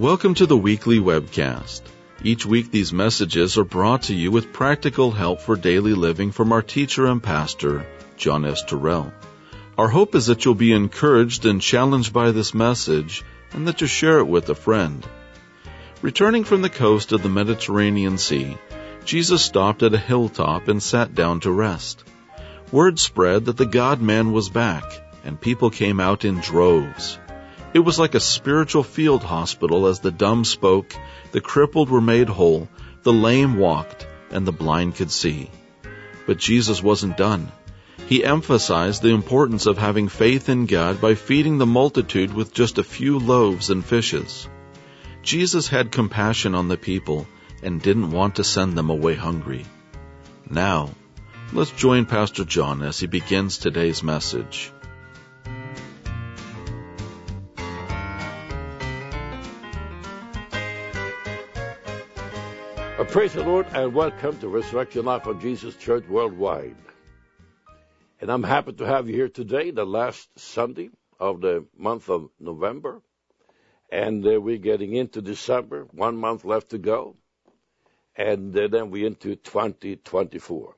Welcome to the weekly webcast. Each week these messages are brought to you with practical help for daily living from our teacher and pastor, John S. Terrell. Our hope is that you'll be encouraged and challenged by this message and that you'll share it with a friend. Returning from the coast of the Mediterranean Sea, Jesus stopped at a hilltop and sat down to rest. Word spread that the God-man was back, and people came out in droves. It was like a spiritual field hospital as the dumb spoke, the crippled were made whole, the lame walked, and the blind could see. But Jesus wasn't done. He emphasized the importance of having faith in God by feeding the multitude with just a few loaves and fishes. Jesus had compassion on the people and didn't want to send them away hungry. Now, let's join Pastor John as he begins today's message. Praise the Lord and welcome to Resurrection Life of Jesus Church Worldwide. And I'm happy to have you here today, the last Sunday of the month of November. And we're getting into December, 1 month left to go. And then we're into 2024.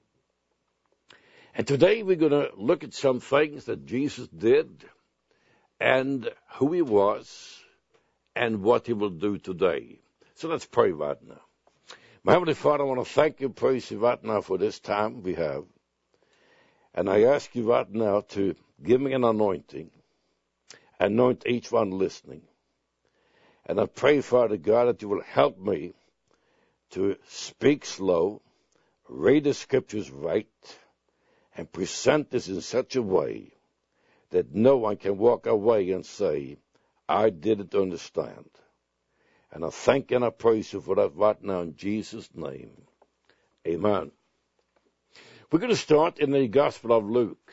And today we're going to look at some things that Jesus did and who he was and what he will do today. So let's pray right now. My Heavenly Father, I want to thank you, praise you right now for this time we have. And I ask you right now to give me an anointing, anoint each one listening. And I pray, Father God, that you will help me to speak slow, read the scriptures right, and present this in such a way that no one can walk away and say, I didn't understand. And I thank and I praise you for that right now in Jesus' name. Amen. We're going to start in the Gospel of Luke.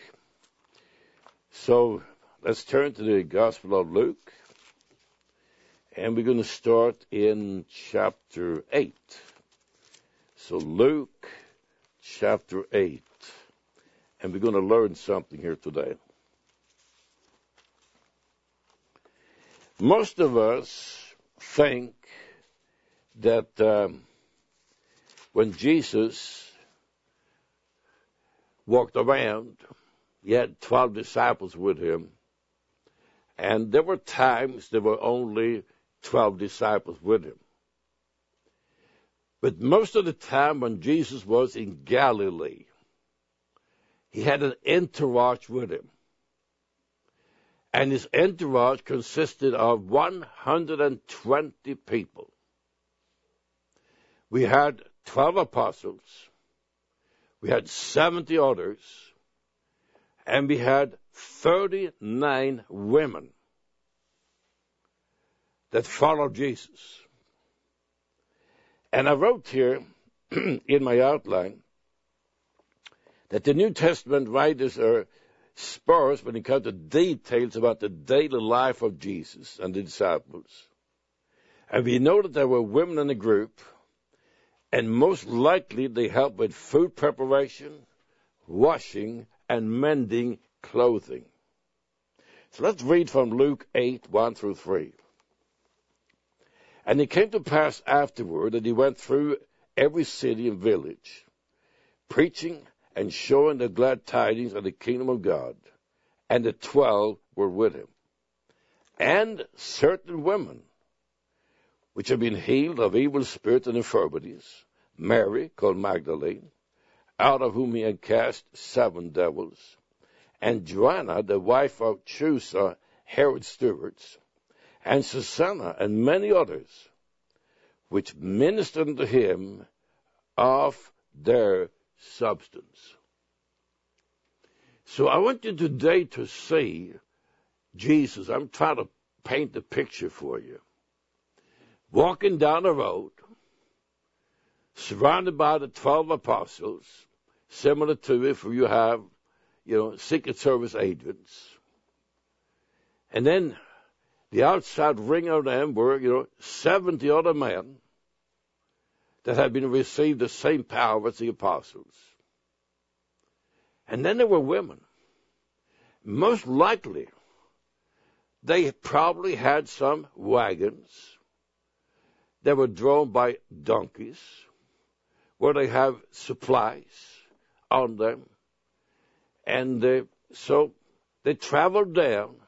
So let's turn to the Gospel of Luke. And we're going to start in chapter 8. So Luke chapter 8. And we're going to learn something here today. Most of us think that when Jesus walked around, he had 12 disciples with him, and there were times there were only 12 disciples with him. But most of the time when Jesus was in Galilee, he had an entourage with him. And his entourage consisted of 120 people. We had 12 apostles, we had 70 others, and we had 39 women that followed Jesus. And I wrote here in my outline that the New Testament writers are sparse when it comes to details about the daily life of Jesus and the disciples. And we know that there were women in the group, and most likely they helped with food preparation, washing, and mending clothing. So let's read from Luke 8, 1 through 3. And it came to pass afterward that he went through every city and village, preaching and showing the glad tidings of the kingdom of God. And the 12 were with him. And certain women, which had been healed of evil spirits and infirmities, Mary, called Magdalene, out of whom he had cast 7 devils, and Joanna, the wife of Chusa, Herod's stewards, and Susanna, and many others, which ministered unto him of their substance. So I want you today to see Jesus. I'm trying to paint the picture for you. Walking down the road, surrounded by the 12 apostles, similar to if you have, Secret Service agents. And then the outside ring of them were, 70 other men that had been received the same power as the apostles. And then there were women. Most likely, they probably had some wagons that were drawn by donkeys, where they have supplies on them. And so they traveled down,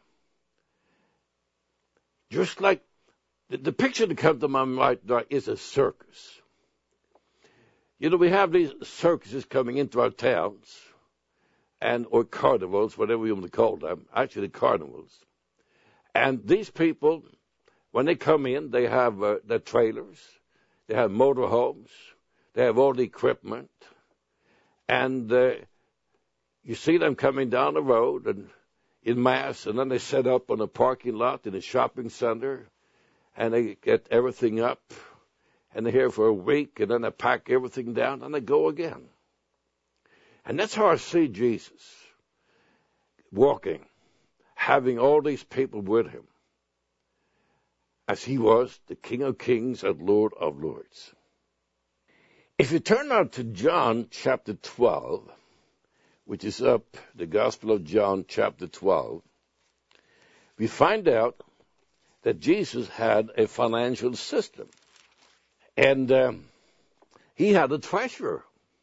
just like the picture that comes to my mind right is a circus. You know, we have these circuses coming into our towns, or carnivals, whatever you want to call them, actually carnivals. And these people, when they come in, they have their trailers, they have motorhomes, they have all the equipment, and you see them coming down the road and in mass, and then they set up on a parking lot in a shopping center, and they get everything up, and they're here for a week, and then they pack everything down, and they go again. And that's how I see Jesus walking, having all these people with him, as he was the King of Kings and Lord of Lords. If you turn now to John chapter 12, which is up, the Gospel of John chapter 12, we find out that Jesus had a financial system. And he had a treasurer.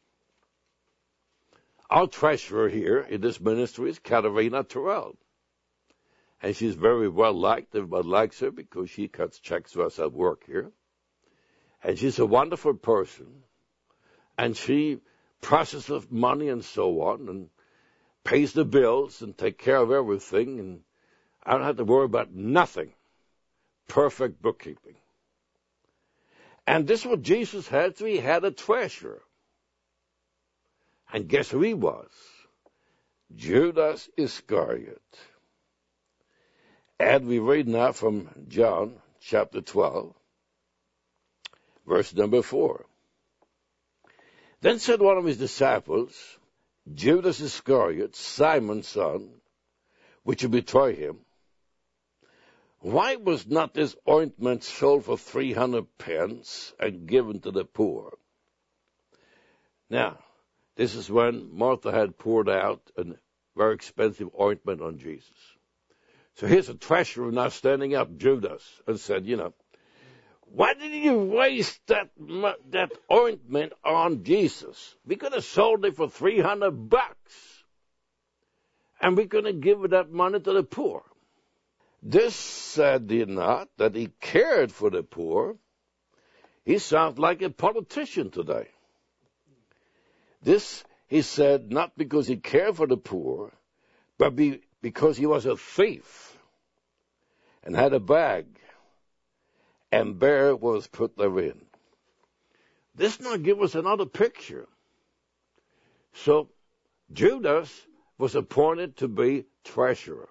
Our treasurer here in this ministry is Katarina Terrell. And she's very well liked. Everybody likes her because she cuts checks for us at work here. And she's a wonderful person. And she processes money and so on, and pays the bills and takes care of everything. And I don't have to worry about nothing. Perfect bookkeeping. And this is what Jesus had. So he had a treasurer. And guess who he was? Judas Iscariot. And we read now from John chapter 12, verse number 4. Then said one of his disciples, Judas Iscariot, Simon's son, which would betray him, why was not this ointment sold for 300 pence and given to the poor? Now, this is when Martha had poured out a very expensive ointment on Jesus. So here's a treasurer now standing up, Judas, and said, why did you waste that ointment on Jesus? We could have sold it for $300, and we could have given that money to the poor. This said he not that he cared for the poor. He sounds like a politician today. This, he said, not because he cared for the poor, but because he was a thief and had a bag, and there was put therein. This now gives us another picture. So Judas was appointed to be treasurer.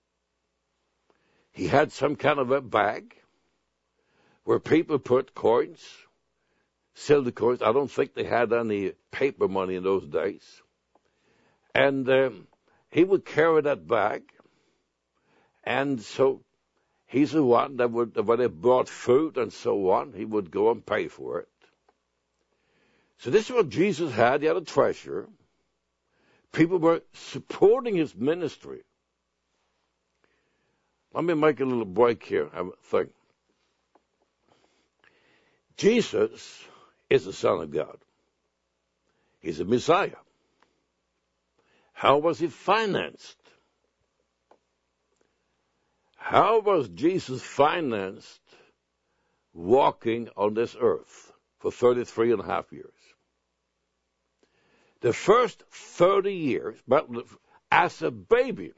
He had some kind of a bag where people put coins, silver coins. I don't think they had any paper money in those days. And he would carry that bag. And so he's the one that would, when they brought food and so on, he would go and pay for it. So this is what Jesus had. He had a treasurer. People were supporting his ministry. Let me make a little break here. I think. Jesus is the Son of God. He's a Messiah. How was he financed? How was Jesus financed walking on this earth for 33 and a half years? The first 30 years, but as a baby,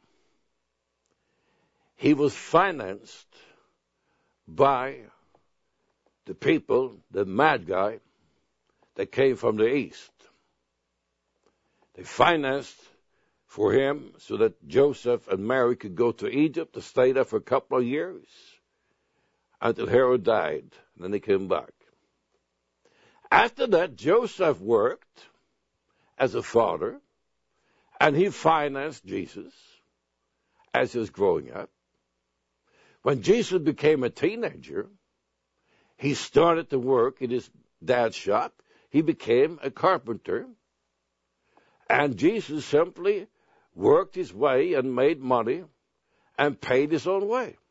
he was financed by the people, the Magi, that came from the east. They financed for him so that Joseph and Mary could go to Egypt to stay there for a couple of years until Herod died, and then they came back. After that, Joseph worked as a father, and he financed Jesus as he was growing up. When Jesus became a teenager, he started to work in his dad's shop. He became a carpenter. And Jesus simply worked his way and made money and paid his own way.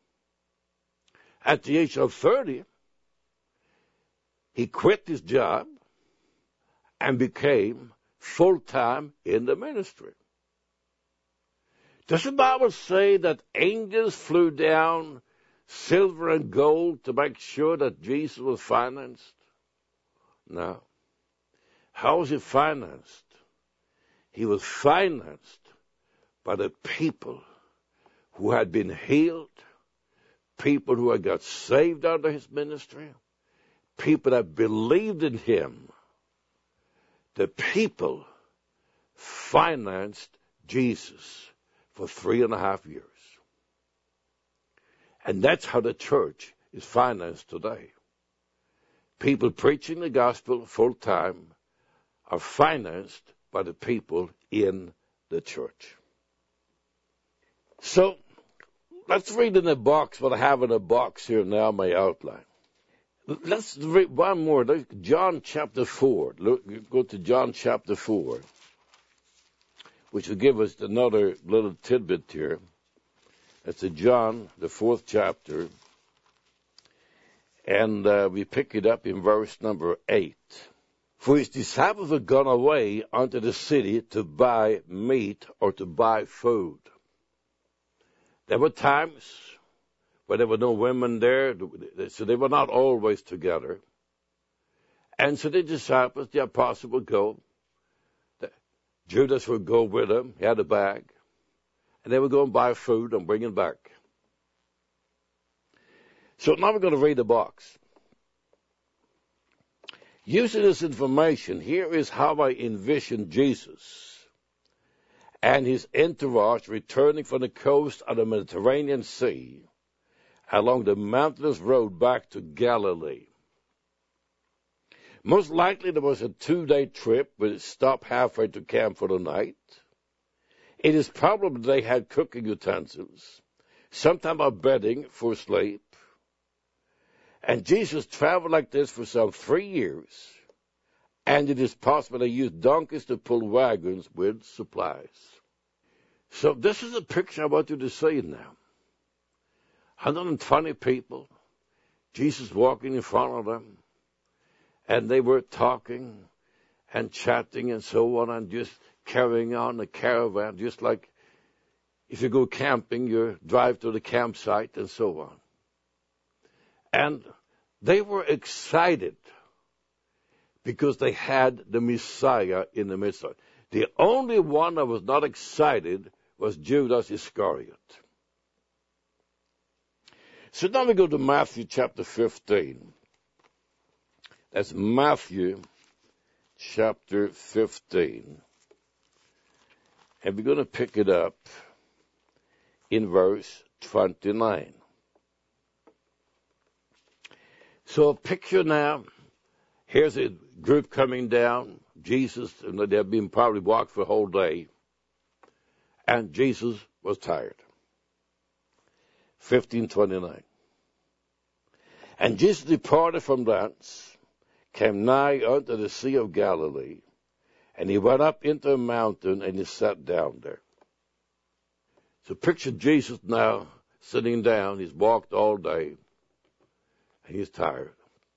At the age of 30, he quit his job and became full-time in the ministry. Does the Bible say that angels flew down silver and gold to make sure that Jesus was financed? No. How was he financed? He was financed by the people who had been healed, people who had got saved under his ministry, people that believed in him. The people financed Jesus for 3.5 years. And that's how the church is financed today. People preaching the gospel full-time are financed by the people in the church. So, let's read in the box what I have in the box here now, my outline. Let's read one more. John chapter 4. Look, go to John chapter 4, which will give us another little tidbit here. It's in John, the 4th chapter, and we pick it up in verse number 8. For his disciples had gone away unto the city to buy meat or to buy food. There were times where there were no women there, so they were not always together. And so the disciples, the apostles, would go. Judas would go with them. He had a bag. And they would go and buy food and bring it back. So now we're going to read the box. Using this information, here is how I envision Jesus and his entourage returning from the coast of the Mediterranean Sea along the mountainous road back to Galilee. Most likely there was a 2-day trip with a stop halfway to camp for the night. It is probable they had cooking utensils, some type of bedding for sleep. And Jesus traveled like this for some 3 years, and it is possible they used donkeys to pull wagons with supplies. So this is a picture I want you to see now. 120 people, Jesus walking in front of them, and they were talking and chatting and so on, and just carrying on the caravan, just like if you go camping, you drive to the campsite and so on. And they were excited because they had the Messiah in the midst of it. The only one that was not excited was Judas Iscariot. So now we go to Matthew chapter 15. That's Matthew chapter 15. And we're going to pick it up in verse 29. So picture now, here's a group coming down. Jesus, and they've been probably walked for a whole day. And Jesus was tired. 15:29. And Jesus departed from thence, came nigh unto the Sea of Galilee, and he went up into a mountain, and he sat down there. So picture Jesus now sitting down. He's walked all day, and he's tired.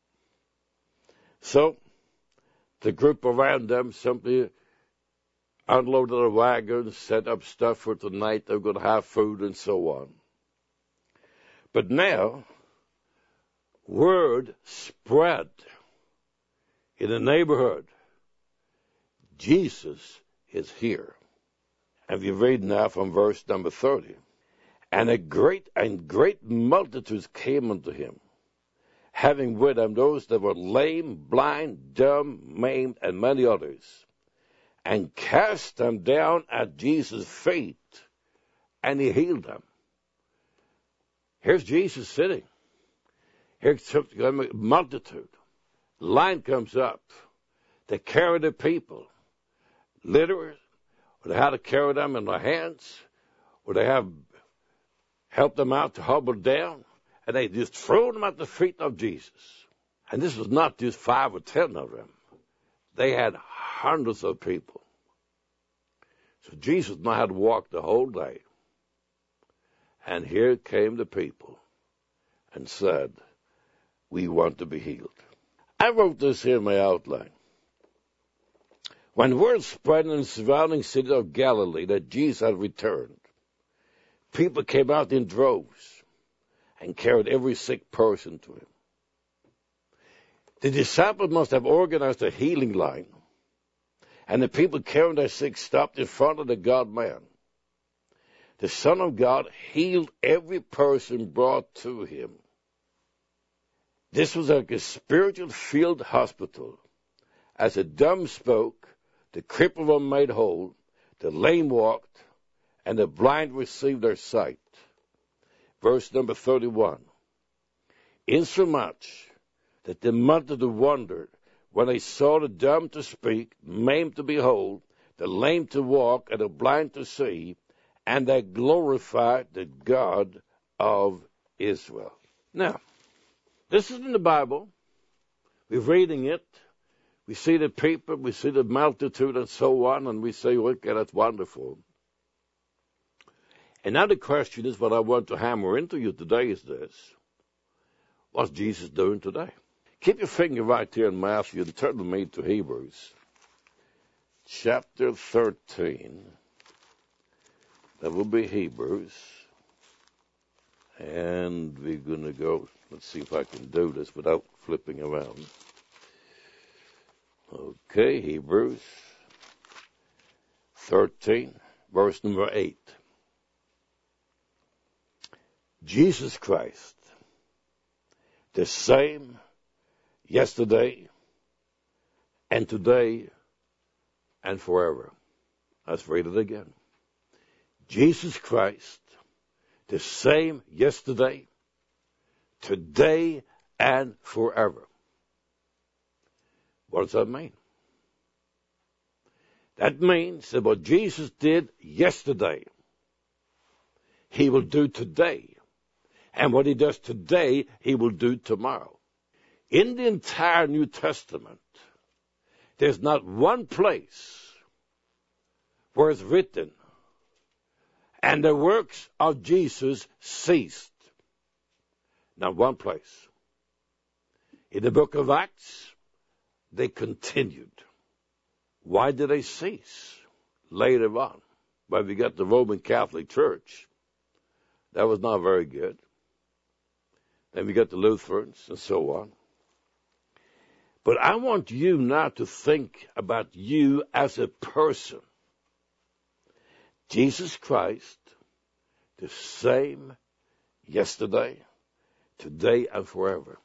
So the group around them simply unloaded their wagons, set up stuff for tonight. They're going to have food and so on. But now, word spread in the neighborhood. Jesus is here. And we read now from verse number 30. And great multitudes came unto him, having with them those that were lame, blind, dumb, maimed, and many others, and cast them down at Jesus' feet, and he healed them. Here's Jesus sitting. Here's a multitude. Line comes up. They carry the people. Literally, or they had to carry them in their hands, or they have helped them out to hobble down, and they just threw them at the feet of Jesus. And this was not just 5 or 10 of them. They had hundreds of people. So Jesus now had to walk the whole day. And here came the people. and said, we want to be healed. I wrote this here in my outline. When word spread in the surrounding city of Galilee that Jesus had returned, people came out in droves and carried every sick person to him. The disciples must have organized a healing line, and the people carrying their sick stopped in front of the God-man. The Son of God healed every person brought to him. This was like a spiritual field hospital. As the dumb spoke, the crippled were made whole, the lame walked, and the blind received their sight. Verse number 31. Insomuch that the multitude wondered when they saw the dumb to speak, maimed to behold, the lame to walk, and the blind to see, and they glorified the God of Israel. Now, this is in the Bible. We're reading it. We see the people, we see the multitude and so on, and we say, okay, that's wonderful. And now the question is, what I want to hammer into you today is this. What's Jesus doing today? Keep your finger right here in Matthew and turn with me to Hebrews. Chapter 13. That will be Hebrews. And we're going to go, let's see if I can do this without flipping around. Okay, Hebrews 13, verse number 8. Jesus Christ, the same yesterday and today and forever. Let's read it again. Jesus Christ, the same yesterday, today, and forever. What does that mean? That means that what Jesus did yesterday, he will do today. And what he does today, he will do tomorrow. In the entire New Testament, there's not one place where it's written, and the works of Jesus ceased. Not one place. In the book of Acts, they continued. Why did they cease? Later on, when we got the Roman Catholic Church, that was not very good. Then we got the Lutherans and so on. But I want you now to think about you as a person. Jesus Christ, the same yesterday, today, and forever.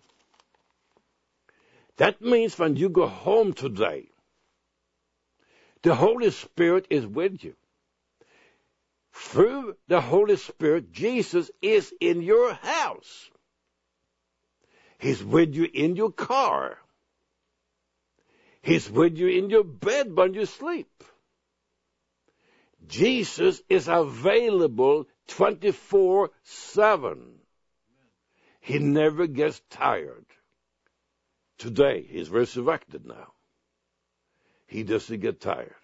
That means when you go home today, the Holy Spirit is with you. Through the Holy Spirit, Jesus is in your house. He's with you in your car. He's with you in your bed when you sleep. Jesus is available 24/7. He never gets tired. Today, he's resurrected now. He doesn't get tired.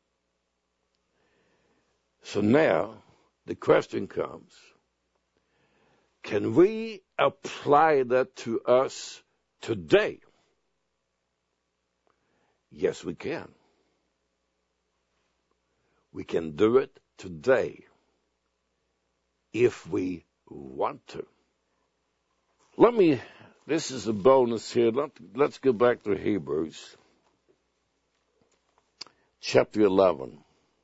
So now, the question comes, can we apply that to us today? Yes, we can. We can do it today if we want to. This is a bonus here. Let's go back to Hebrews chapter 11.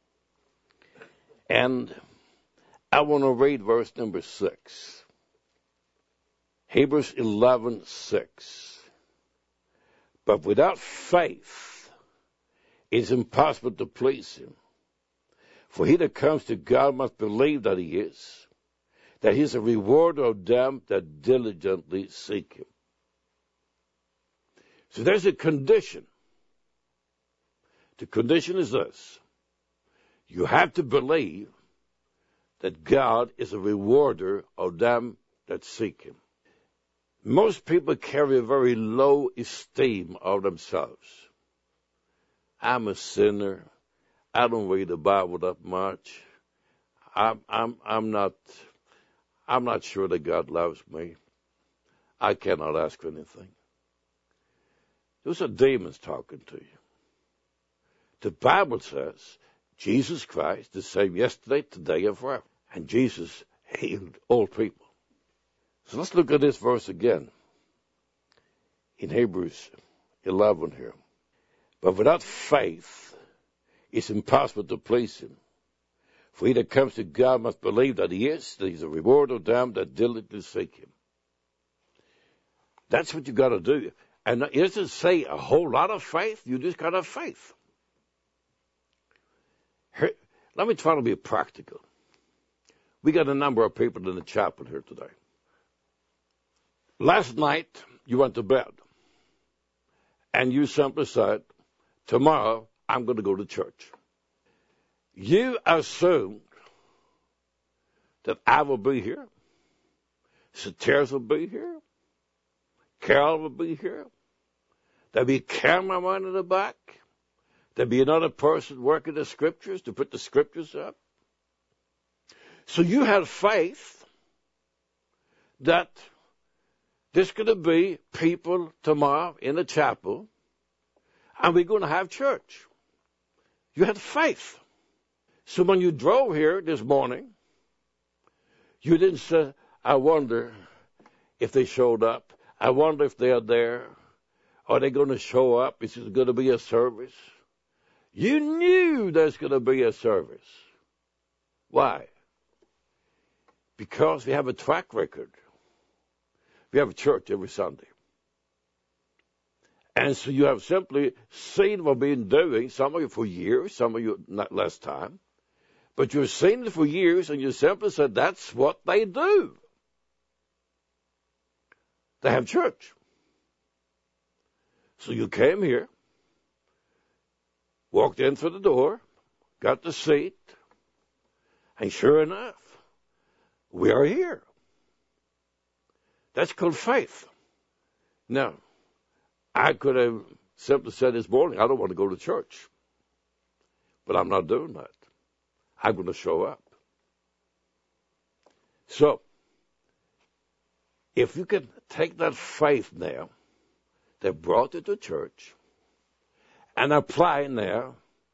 And I want to read verse number 6. Hebrews 11:6. But without faith, it is impossible to please him. For he that comes to God must believe that he is, that he is a rewarder of them that diligently seek him. So there's a condition. The condition is this. You have to believe that God is a rewarder of them that seek him. Most people carry a very low esteem of themselves. I'm a sinner. I don't read the Bible that much. I'm not sure that God loves me. I cannot ask for anything. Those are demons talking to you. The Bible says Jesus Christ the same yesterday, today, and forever. And Jesus healed all people. So let's look at this verse again in Hebrews 11 here. But without faith, it's impossible to please him. For he that comes to God must believe that he is, that he's a reward of them that diligently seek him. That's what you got to do. And it doesn't say a whole lot of faith. You just got to have faith. Here, let me try to be practical. We got a number of people in the chapel here today. Last night, you went to bed. And you simply said, tomorrow, I'm going to go to church. You assumed that I will be here. Sateras will be here. Carol will be here. There'll be a cameraman in the back. There'll be another person working the scriptures to put the scriptures up. So you had faith that there's going to be people tomorrow in the chapel, and we're going to have church. You had faith. So when you drove here this morning, you didn't say, I wonder if they showed up. I wonder if they're there. Are they going to show up? Is it going to be a service? You knew there's going to be a service. Why? Because we have a track record. We have a church every Sunday. And so you have simply seen what we've been doing, some of you for years, some of you not less time. But you've seen it for years, and you simply said, that's what they do. They have church. So you came here, walked in through the door, got the seat, and sure enough, we are here. That's called faith. Now, I could have simply said this morning, I don't want to go to church. But I'm not doing that. I'm going to show up. So, if you can take that faith now that brought you to church and apply it now,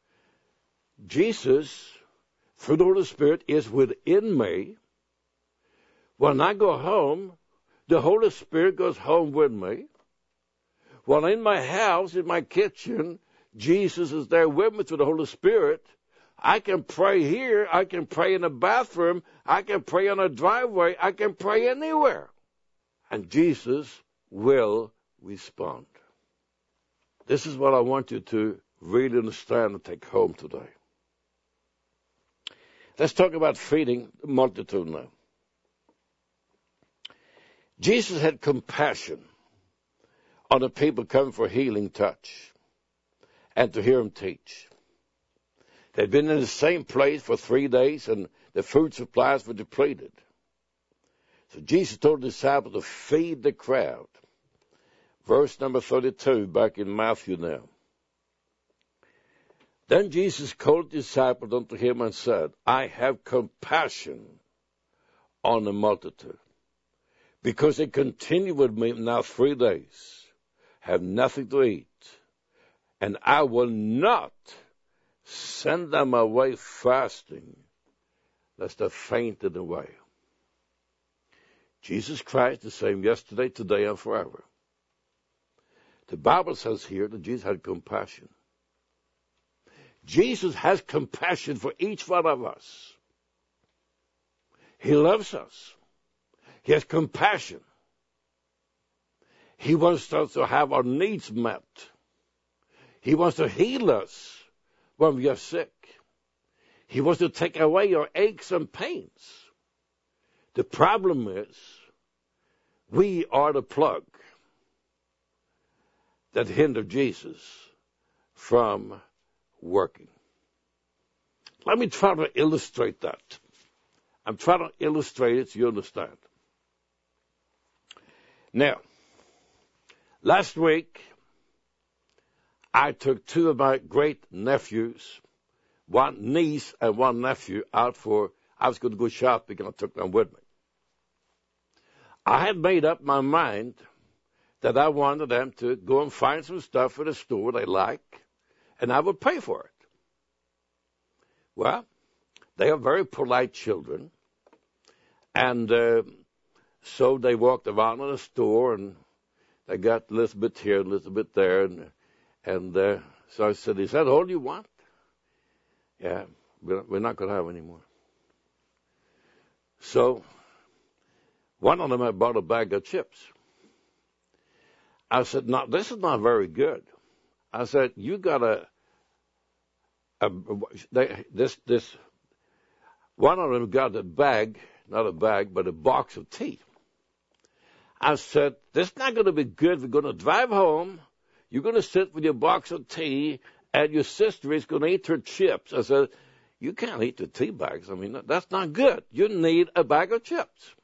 Jesus, through the Holy Spirit, is within me. When I go home, the Holy Spirit goes home with me. When in my house, in my kitchen, Jesus is there with me through the Holy Spirit. I can pray here. I can pray in the bathroom. I can pray on a driveway. I can pray anywhere. And Jesus will respond. This is what I want you to really understand and take home today. Let's talk about feeding the multitude now. Jesus had compassion on the people coming for healing touch and to hear him teach. They'd been in the same place for 3 days, and the food supplies were depleted. So Jesus told the disciples to feed the crowd. Verse number 32, back in Matthew now. Then Jesus called the disciples unto him and said, I have compassion on the multitude, because they continue with me now 3 days, have nothing to eat, and I will not send them away fasting, lest they fainted away. Jesus Christ, the same yesterday, today, and forever. The Bible says here that Jesus had compassion. Jesus has compassion for each one of us. He loves us. He has compassion. He wants us to have our needs met. He wants to heal us when we are sick. He wants to take away our aches and pains. The problem is, we are the plug that hinder Jesus from working. Let me try to illustrate that. I'm trying to illustrate it so you understand. Now, last week, I took 2 of my great nephews, one niece and one nephew, out for, I was going to go shopping, and I took them with me. I had made up my mind that I wanted them to go and find some stuff at a store they like, and I would pay for it. Well, they are very polite children, and so they walked around in the store, and they got a little bit here, a little bit there, and so I said, "Is that all you want?" "Yeah, we're not going to have any more." So one of them had bought a bag of chips. I said, "No, this is not very good." I said, "You got this." One of them got a bag, not a bag, but a box of tea. I said, "This is not going to be good. We're going to drive home. You're going to sit with your box of tea, and your sister is going to eat her chips." I said, "You can't eat the tea bags. I mean, that's not good. You need a bag of chips."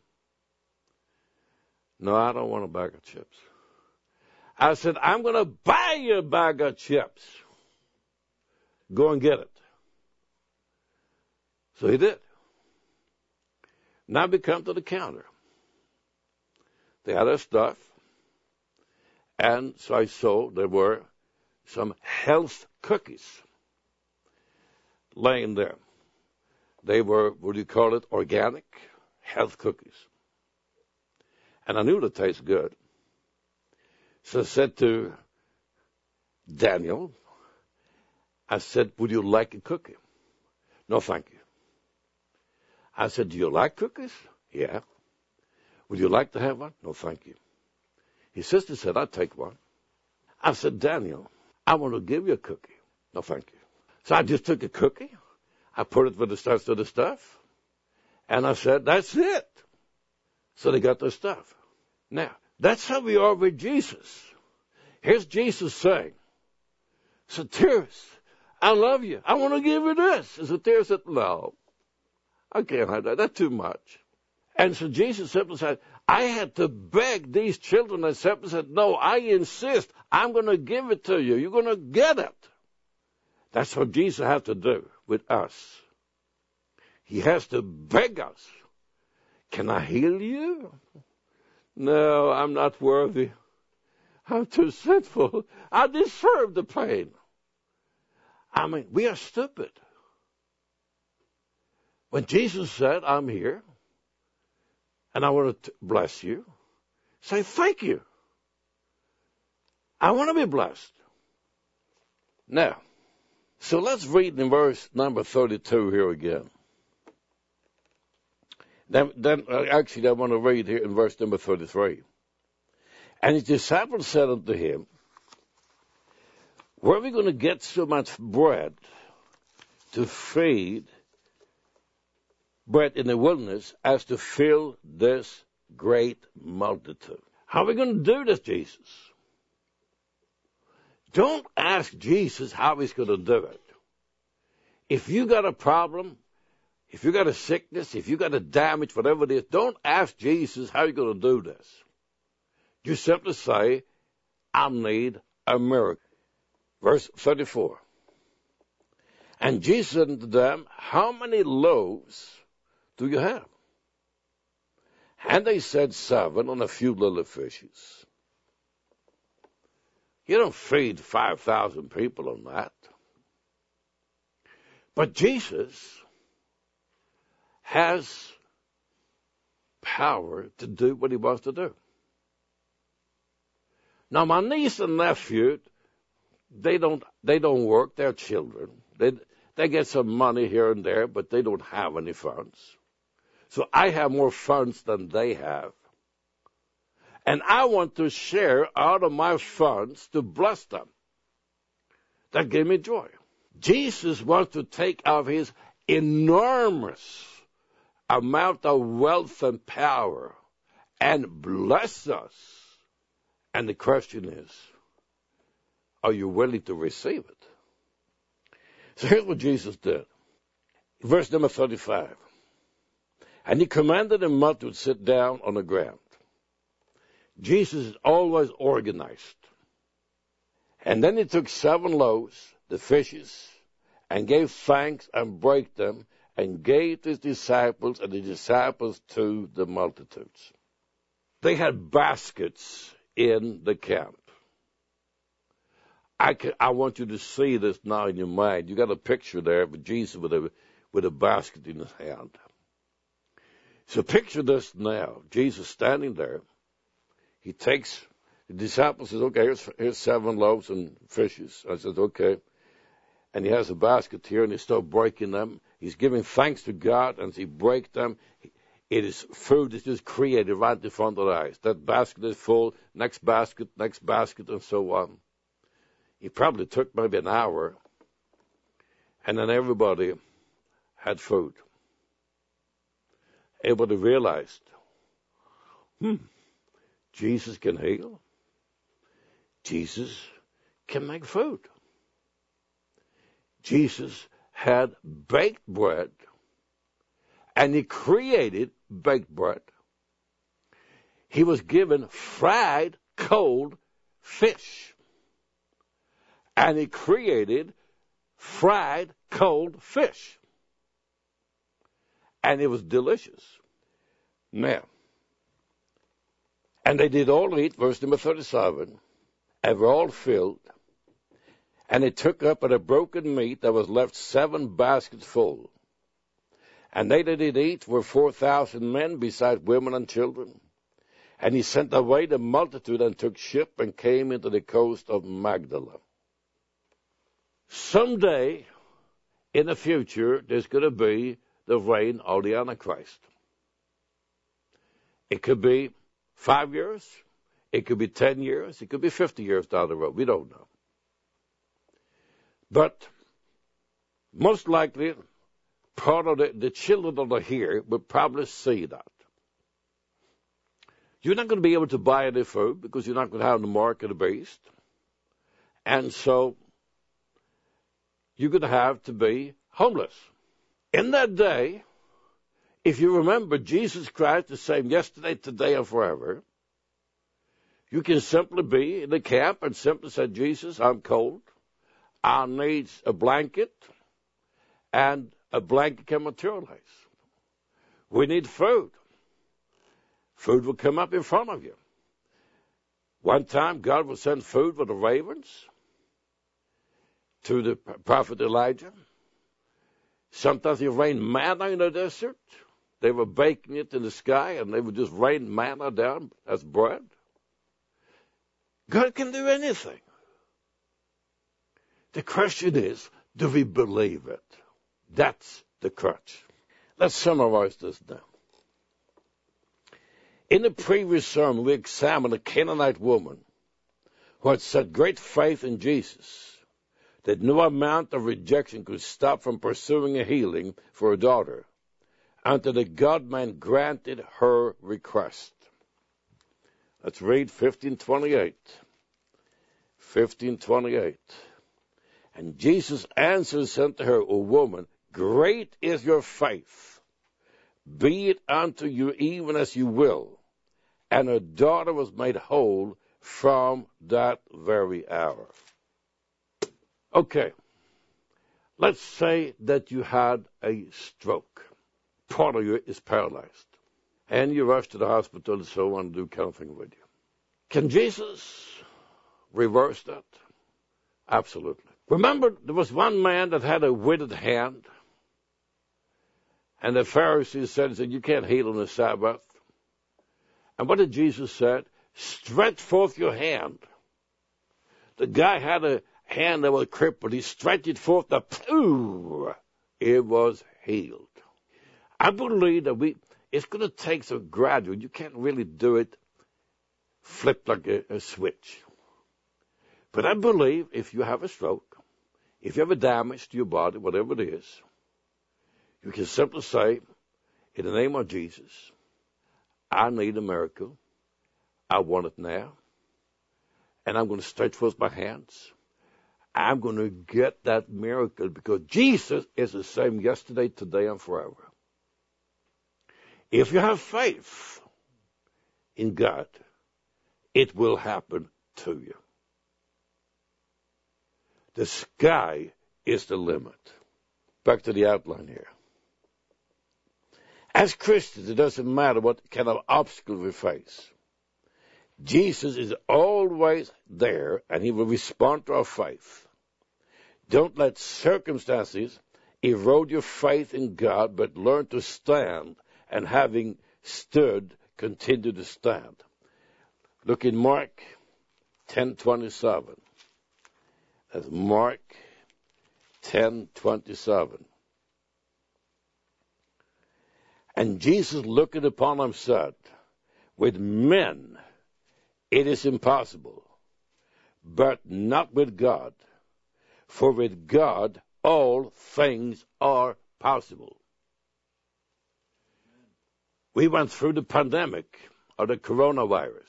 "No, I don't want a bag of chips." I said, "I'm going to buy you a bag of chips. Go and get it." So he did. Now we come to the counter. They had their stuff. And so I saw there were some health cookies laying there. They were, what do you call it, organic health cookies. And I knew they tasted good. So I said to Daniel, I said, "Would you like a cookie?" "No, thank you." I said, "Do you like cookies?" "Yeah." "Would you like to have one?" "No, thank you." His sister said, "I'll take one." I said, "Daniel, I want to give you a cookie." "No, thank you." So I just took a cookie. I put it with the rest of the stuff. And I said, "That's it." So they got their stuff. Now, that's how we are with Jesus. Here's Jesus saying, "Satyrus, I love you. I want to give you this." And Satyrus said, "No, I can't have that. That's too much." And so Jesus simply said, I had to beg these children and simply said, "No, I insist. I'm going to give it to you. You're going to get it." That's what Jesus has to do with us. He has to beg us. "Can I heal you?" "No, I'm not worthy. I'm too sinful. I deserve the pain." I mean, we are stupid. When Jesus said, "I'm here, and I want to bless you," say, "Thank you. I want to be blessed." Now, so let's read in verse number 32 here again. Then actually, I want to read here in verse number 33. And his disciples said unto him, "Where are we going to get so much bread to feed bread in the wilderness as to fill this great multitude?" How are we going to do this, Jesus? Don't ask Jesus how he's going to do it. If you got a problem, if you got a sickness, if you got a damage, whatever it is, don't ask Jesus how you're going to do this. You simply say, "I need a miracle." Verse 34. And Jesus said unto them, "How many loaves do you have?" And they said, 7, and a few little fishes. You don't feed 5,000 people on that. But Jesus has power to do what he wants to do. Now, my niece and nephew, they don't work. They're children. They get some money here and there, but they don't have any funds. So I have more funds than they have. And I want to share out of my funds to bless them. That gave me joy. Jesus wants to take out his enormous amount of wealth and power and bless us. And the question is, are you willing to receive it? So here's what Jesus did. Verse number 35. And he commanded the multitude to sit down on the ground. Jesus is always organized. And then he took 7 loaves, the fishes, and gave thanks and broke them, and gave to his disciples, and the disciples to the multitudes. They had baskets in the camp. I want you to see this now in your mind. You got a picture there of Jesus with a basket in his hand. So picture this now. Jesus standing there. He takes, the disciple says, okay, here's 7 loaves and fishes. I said, okay. And he has a basket here, and he starts breaking them. He's giving thanks to God, and as he breaks them, it is food is just created right in front of their eyes. That basket is full, next basket, and so on. It probably took maybe an hour, and then everybody had food. Everybody realized, Jesus can heal. Jesus can make food. Jesus had baked bread, and he created baked bread. He was given fried, cold fish, and he created fried, cold fish. And it was delicious. Now, and they did all eat, verse number 37, and were all filled. And they took up of the broken meat that was left 7 baskets full. And they that did eat were 4,000 men, besides women and children. And he sent away the multitude and took ship and came into the coast of Magdala. Someday in the future, there's going to be the reign of the Antichrist. It could be 5 years, it could be 10 years, it could be 50 years down the road. We don't know. But most likely, part of the children that are here will probably see that. You're not going to be able to buy any food because you're not going to have the mark of the beast. And so you're going to have to be homeless. In that day, if you remember Jesus Christ the same yesterday, today, and forever, you can simply be in the camp and simply say, Jesus, I'm cold. I need a blanket, and a blanket can materialize. We need food. Food will come up in front of you. One time, God will send food with the ravens to the prophet Elijah. Sometimes he rained manna in the desert. They were baking it in the sky, and they would just rain manna down as bread. God can do anything. The question is, do we believe it? That's the crutch. Let's summarize this now. In the previous sermon, we examined a Canaanite woman who had set great faith in Jesus, that no amount of rejection could stop from pursuing a healing for her daughter until the God-man granted her request. Let's read 15:28. 15:28. And Jesus answered and said to her, O woman, great is your faith. Be it unto you even as you will. And her daughter was made whole from that very hour. Okay. Let's say that you had a stroke. Part of you is paralyzed. And you rush to the hospital and so on and do counseling with you. Can Jesus reverse that? Absolutely. Remember, there was one man that had a withered hand. And the Pharisees said, you can't heal on the Sabbath. And what did Jesus say? Stretch forth your hand. The guy had a hand that was crippled. He stretched it forth. It was healed. I believe that it's going to take some gradual. You can't really do it flip like a switch. But I believe if you have a stroke, if you have a damage to your body, whatever it is, you can simply say, in the name of Jesus, I need a miracle. I want it now. And I'm going to stretch forth my hands. I'm going to get that miracle because Jesus is the same yesterday, today, and forever. If you have faith in God, it will happen to you. The sky is the limit. Back to the outline here. As Christians, it doesn't matter what kind of obstacle we face. Jesus is always there, and he will respond to our faith. Don't let circumstances erode your faith in God, but learn to stand, and having stood, continue to stand. Look in Mark 10:27. That's Mark 10:27. And Jesus, looking upon them, said, with men it is impossible, but not with God. For with God all things are possible. We went through the pandemic of the coronavirus.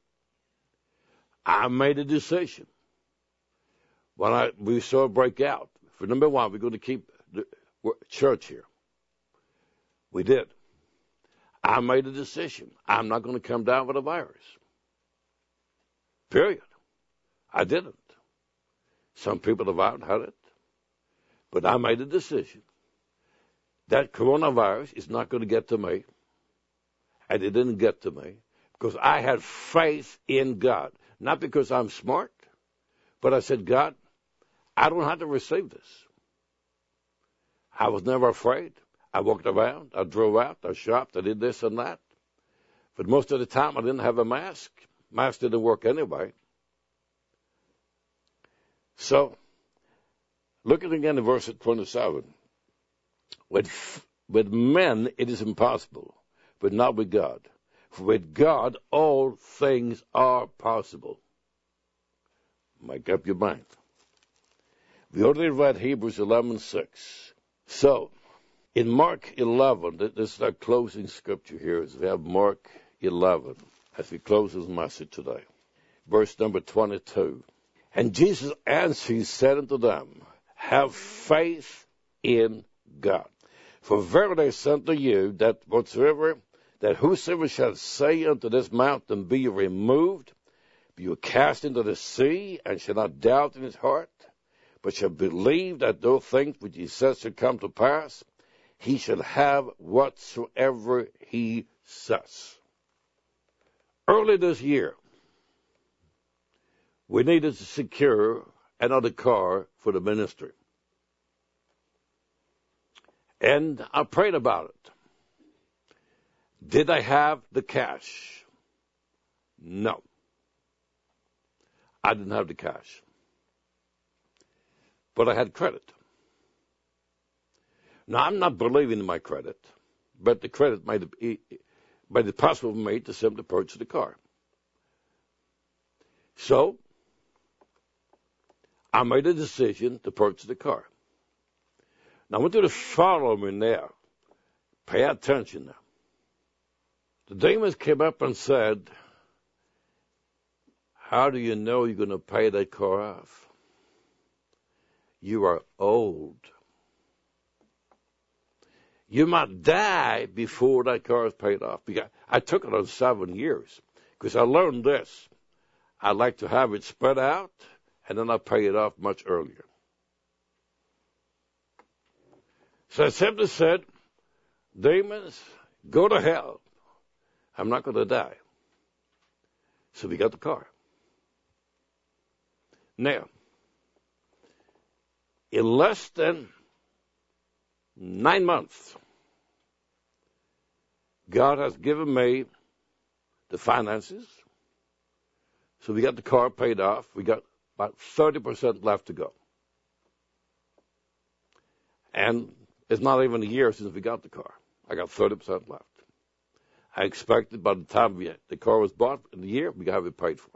I made a decision when we saw it break out. For number one, we're going to keep the church here. We did. I made a decision. I'm not going to come down with a virus. Period. I didn't. Some people have had it. But I made a decision. That coronavirus is not going to get to me. And it didn't get to me. Because I had faith in God. Not because I'm smart. But I said, God, I don't have to receive this. I was never afraid. I walked around. I drove out. I shopped. I did this and that. But most of the time I didn't have a mask. Mask didn't work anyway. So, looking again at verse 27. With men it is impossible, but not with God. For with God all things are possible. Make up your mind. We already read Hebrews 11:6. So, in Mark 11, this is our closing scripture here. We have Mark 11 as we close this message today. Verse number 22. And Jesus answered, he said unto them, have faith in God. For verily I say unto you, that whosoever shall say unto this mountain, be removed, be you cast into the sea, and shall not doubt in his heart, but shall believe that those things which he says shall come to pass, he shall have whatsoever he says. Early this year, we needed to secure another car for the ministry. And I prayed about it. Did I have the cash? No. I didn't have the cash. But I had credit. Now, I'm not believing in my credit, but the credit made it possible for me to simply purchase the car. So, I made a decision to purchase the car. Now, I want you to follow me now. Pay attention now. The demons came up and said, how do you know you're going to pay that car off? You are old. You might die before that car is paid off. I took it on 7 years because I learned this. I like to have it spread out, and then I pay it off much earlier. So I simply said, demons, go to hell. I'm not going to die. So we got the car. Now, in less than 9 months, God has given me the finances. So we got the car paid off. We got about 30% left to go. And it's not even a year since we got the car. I got 30% left. I expected by the time the car was bought in the year, we got to have it paid for.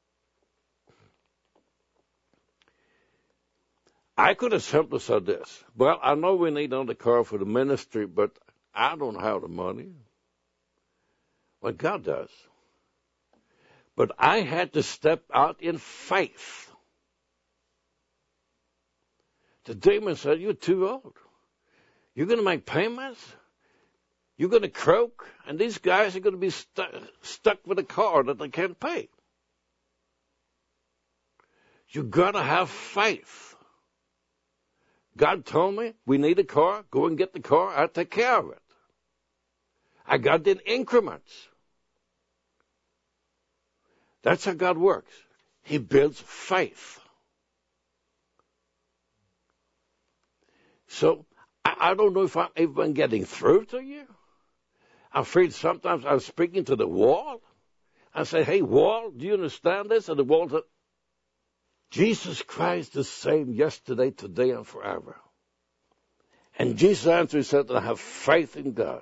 I could have simply said this. Well, I know we need another car for the ministry, but I don't have the money. Well, God does. But I had to step out in faith. The demon said, you're too old. You're going to make payments. You're going to croak. And these guys are going to be stuck with a car that they can't pay. You've got to have faith. God told me, we need a car. Go and get the car. I'll take care of it. I got it in increments. That's how God works. He builds faith. So I don't know if I'm even getting through to you. I'm afraid sometimes I'm speaking to the wall. I say, hey, wall, do you understand this? And the wall said, Jesus Christ the same yesterday, today, and forever. And Jesus answered and said, I have faith in God.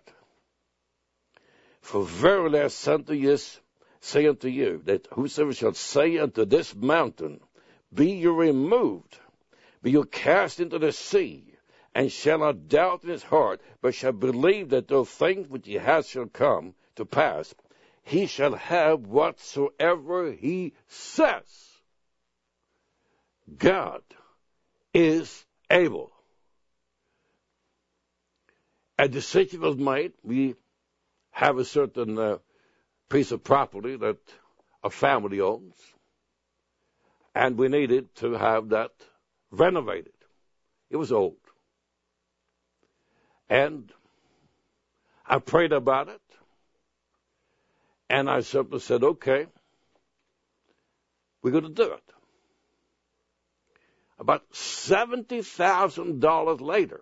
For verily I say unto you, that whosoever shall say unto this mountain, be you removed, be you cast into the sea, and shall not doubt in his heart, but shall believe that those things which he has shall come to pass, he shall have whatsoever he says. God is able. A decision was made. We have a certain piece of property that a family owns, and we needed to have that renovated. It was old. And I prayed about it, and I simply said, okay, we're going to do it. About $70,000 later,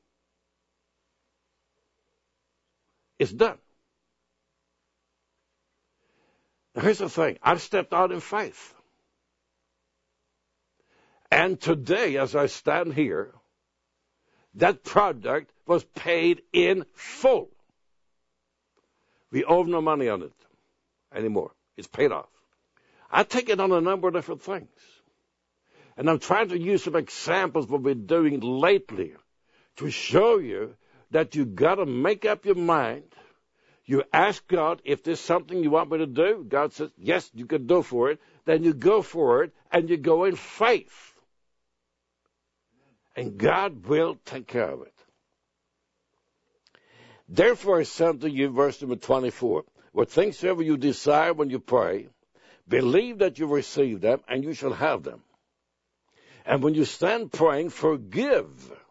it's done. Now, here's the thing. I've stepped out in faith. And today, as I stand here, that project was paid in full. We owe no money on it anymore. It's paid off. I take it on a number of different things. And I'm trying to use some examples of what we're doing lately to show you that you got to make up your mind. You ask God, if there's something you want me to do, God says, yes, you can do for it. Then you go for it, and you go in faith. And God will take care of it. Therefore I say unto you, verse number 24, what things soever you desire when you pray, believe that you receive them, and you shall have them. And when you stand praying, forgive.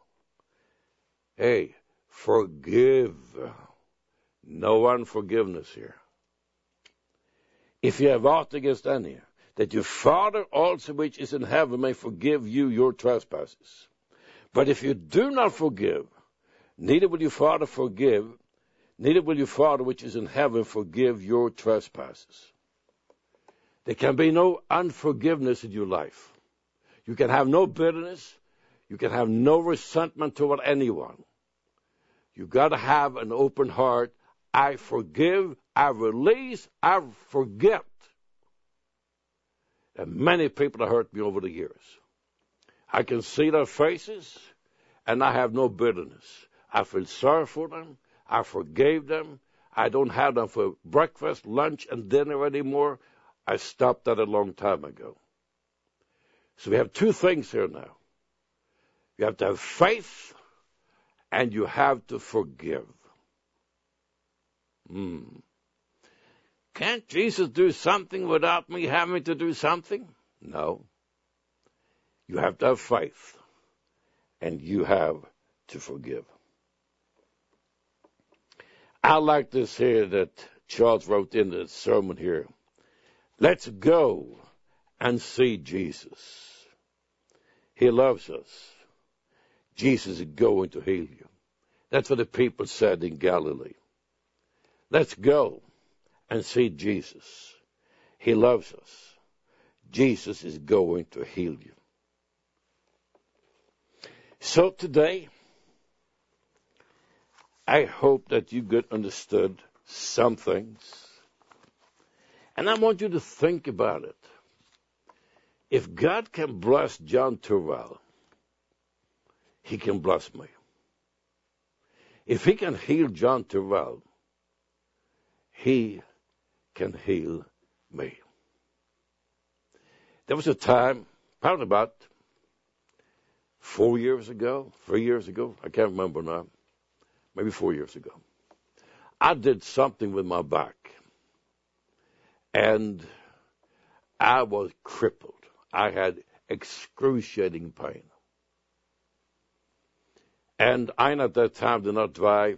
Hey, forgive. No unforgiveness here. If you have aught against any, that your Father also which is in heaven may forgive you your trespasses. But if you do not forgive, neither will your Father forgive, neither will your Father which is in heaven forgive your trespasses. There can be no unforgiveness in your life. You can have no bitterness. You can have no resentment toward anyone. You've got to have an open heart. I forgive, I release, I forget. And many people have hurt me over the years. I can see their faces, and I have no bitterness. I feel sorry for them. I forgave them. I don't have them for breakfast, lunch, and dinner anymore. I stopped that a long time ago. So we have two things here now. You have to have faith, and you have to forgive. Can't Jesus do something without me having to do something? No. You have to have faith, and you have to forgive. I like this here that Charles wrote in the sermon here. Let's go and see Jesus. He loves us. Jesus is going to heal you. That's what the people said in Galilee. Let's go and see Jesus. He loves us. Jesus is going to heal you. So today, I hope that you get understood some things. And I want you to think about it. If God can bless John Terrell, he can bless me. If he can heal John Terrell, he can heal me. There was a time, probably about 4 years ago, 3 years ago, I can't remember now, maybe 4 years ago. I did something with my back, and I was crippled. I had excruciating pain. And I, at that time, did not drive.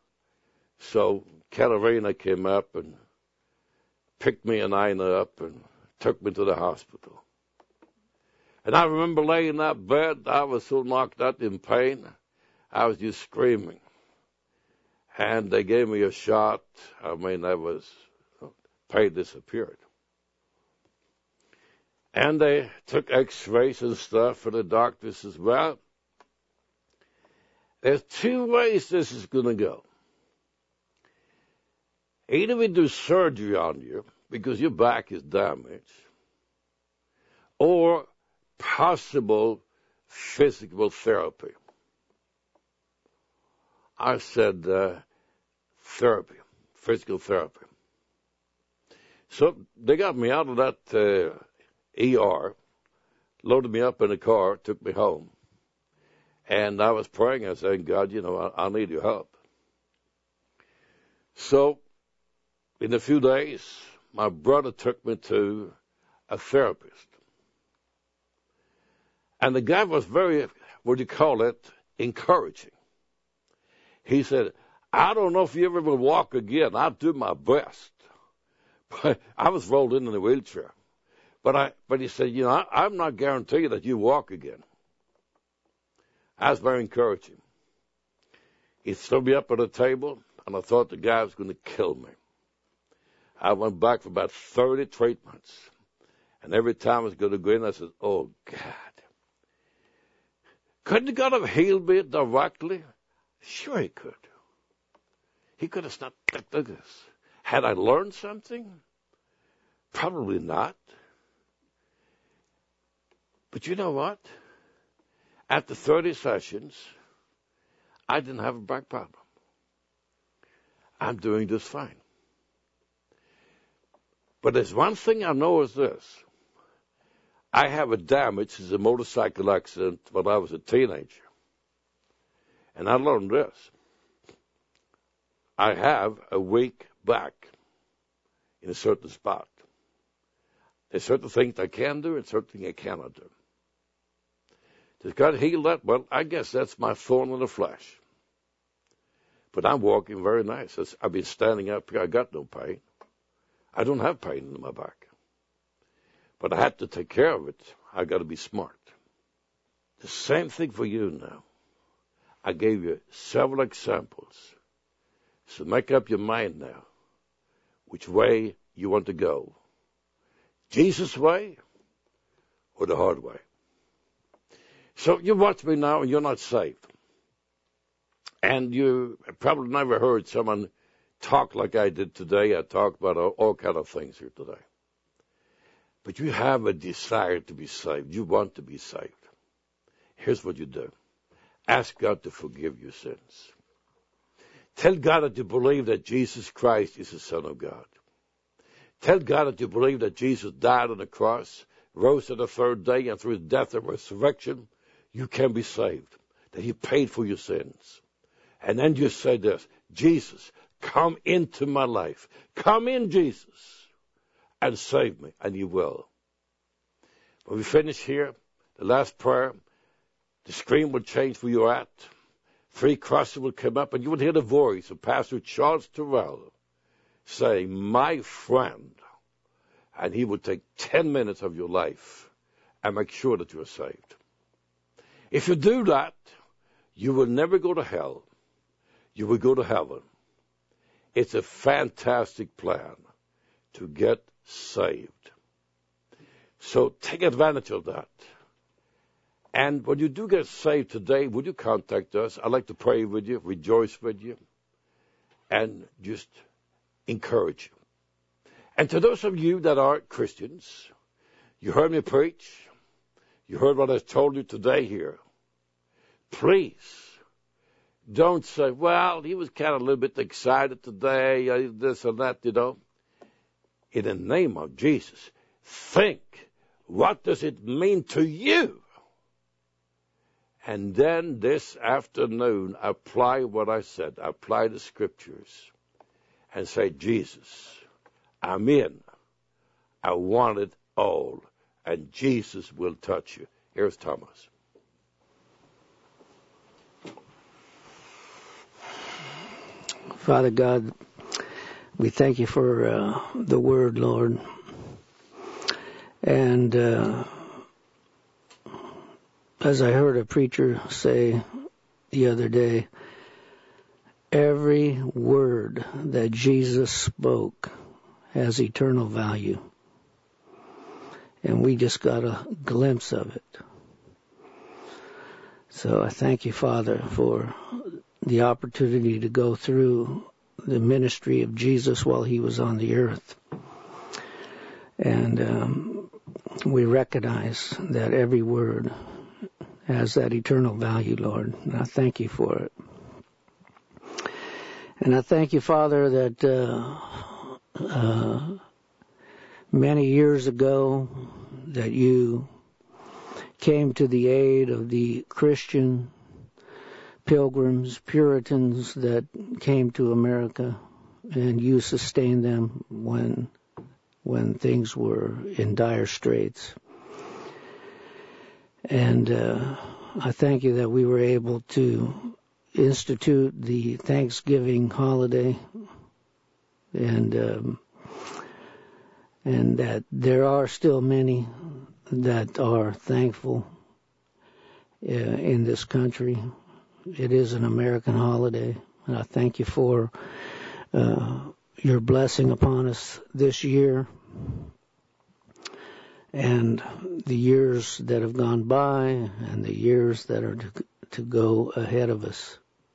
So Catarina came up and picked me and Ina up and took me to the hospital. And I remember laying in that bed. I was so knocked out in pain. I was just screaming. And they gave me a shot. I mean, pain disappeared. And they took x-rays and stuff, and the doctor says, well, there's two ways this is going to go. Either we do surgery on you because your back is damaged, or possible physical therapy. I said, therapy, physical therapy. So they got me out of that ER, loaded me up in a car, took me home. And I was praying, I said, God, I need your help. So in a few days, my brother took me to a therapist. And the guy was very, encouraging. He said, I don't know if you ever will walk again. I'll do my best. But I was rolled in a wheelchair. But he said, I'm not guaranteeing that you walk again. I was very encouraging. He threw me up at a table, and I thought the guy was going to kill me. I went back for about 30 treatments. And every time I was going to go in, I said, oh, God. Couldn't God have healed me directly? Sure he could. He could have stopped like this. Had I learned something? Probably not. But you know what? After 30 sessions, I didn't have a back problem. I'm doing just fine. But there's one thing I know is this. I have a damage since a motorcycle accident when I was a teenager. And I learned this. I have a weak back in a certain spot. There's certain things I can do and certain things I cannot do. Does God heal that? Well, I guess that's my thorn in the flesh. But I'm walking very nice. I've been standing up here. I got no pain. I don't have pain in my back. But I have to take care of it. I got to be smart. The same thing for you now. I gave you several examples. So make up your mind now which way you want to go. Jesus' way or the hard way. So you watch me now and you're not saved. And you probably never heard someone talk like I did today. I talk about all kind of things here today. But you have a desire to be saved. You want to be saved. Here's what you do. Ask God to forgive your sins. Tell God that you believe that Jesus Christ is the Son of God. Tell God that you believe that Jesus died on the cross, rose on the third day, and through his death and resurrection, you can be saved. That he paid for your sins. And then you say this, Jesus, come into my life. Come in, Jesus, and save me. And you will. When we finish here, the last prayer, the screen will change where you're at. 3 crosses will come up, and you will hear the voice of Pastor Charles Terrell saying, my friend. And he will take 10 minutes of your life and make sure that you are saved. If you do that, you will never go to hell. You will go to heaven. It's a fantastic plan to get saved. So take advantage of that. And when you do get saved today, would you contact us? I'd like to pray with you, rejoice with you, and just encourage you. And to those of you that are Christians, you heard me preach, you heard what I told you today here. Please don't say, well, he was kind of a little bit excited today, this and that, In the name of Jesus, think, what does it mean to you? And then this afternoon, apply what I said. Apply the scriptures and say, Jesus, I'm in. I want it all. And Jesus will touch you. Here's Thomas. Father God, we thank you for the word, Lord. And as I heard a preacher say the other day, every word that Jesus spoke has eternal value. And we just got a glimpse of it. So I thank you, Father, for the opportunity to go through the ministry of Jesus while he was on the earth. And we recognize that every word has that eternal value, Lord. And I thank you for it. And I thank you, Father, that many years ago that you came to the aid of the Christian pilgrims, Puritans that came to America, and you sustained them when things were in dire straits. And I thank you that we were able to institute the Thanksgiving holiday, and that there are still many that are thankful in this country. It is an American holiday, and I thank you for your blessing upon us this year and the years that have gone by and the years that are to go ahead of us.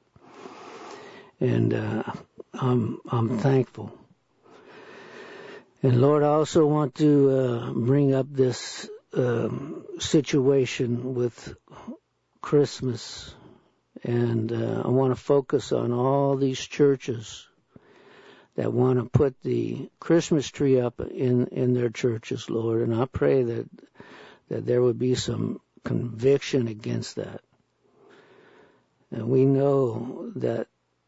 And I'm thankful. And Lord, I also want to bring up this situation with Christmas. And I want to focus on all these churches that want to put the Christmas tree up in their churches, Lord. And I pray that there would be some conviction against that. And we know that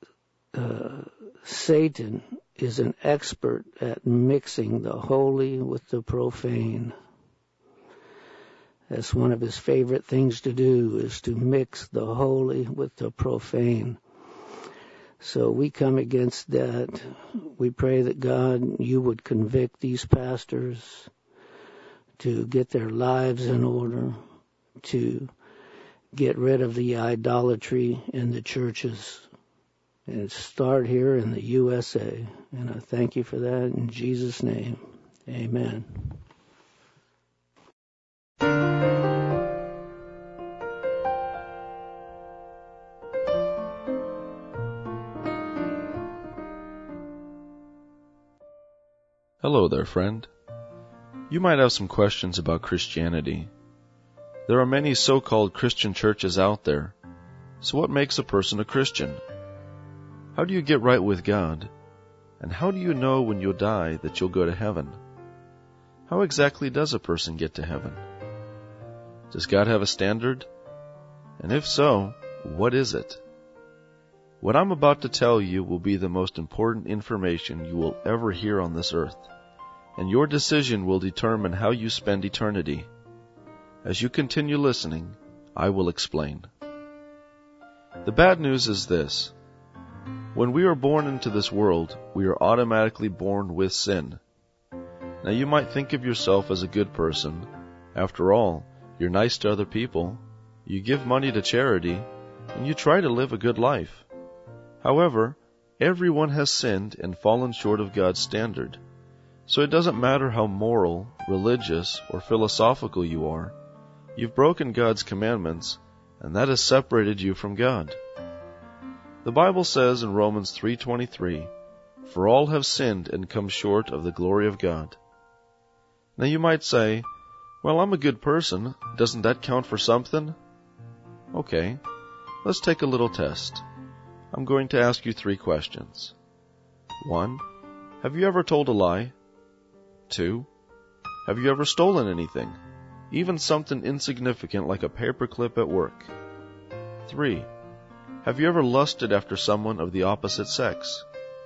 Satan is an expert at mixing the holy with the profane. That's one of his favorite things to do, is to mix the holy with the profane. So we come against that. We pray that God, you would convict these pastors to get their lives in order, to get rid of the idolatry in the churches, and start here in the USA. And I thank you for that in Jesus' name. Amen. Hello there, friend. You might have some questions about Christianity. There are many so-called Christian churches out there. So what makes a person a Christian? How do you get right with God? And how do you know when you'll die that you'll go to heaven? How exactly does a person get to heaven? Does God have a standard? And if so, what is it? What I'm about to tell you will be the most important information you will ever hear on this earth, and your decision will determine how you spend eternity. As you continue listening, I will explain. The bad news is this. When we are born into this world, we are automatically born with sin. Now you might think of yourself as a good person. After all, you're nice to other people, you give money to charity, and you try to live a good life. However, everyone has sinned and fallen short of God's standard. So it doesn't matter how moral, religious, or philosophical you are, you've broken God's commandments, and that has separated you from God. The Bible says in Romans 3:23, "For all have sinned and come short of the glory of God." Now you might say, "Well, I'm a good person. Doesn't that count for something?" Okay, let's take a little test. I'm going to ask you 3 questions. 1. Have you ever told a lie? 2. Have you ever stolen anything? Even something insignificant like a paperclip at work? 3. Have you ever lusted after someone of the opposite sex?